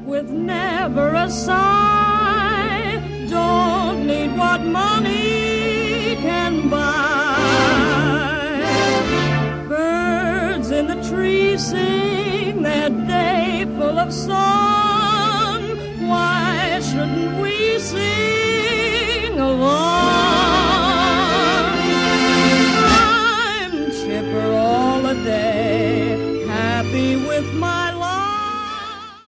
with never a sigh. Don't need what money can buy. Birds in the trees sing their day full of song.